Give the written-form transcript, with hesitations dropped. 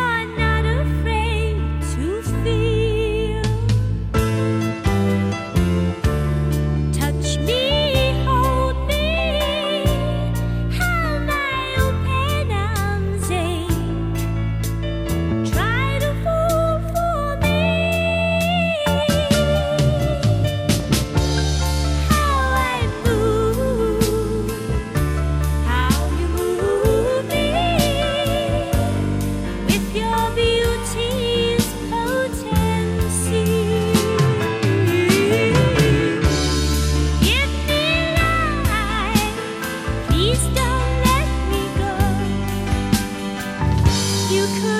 are not afraid to feel. Touch me, hold me, how my open arms ache. Try to fall for me. How I move, how you move me with your beauty's potency. Give me life, please don't let me go. You could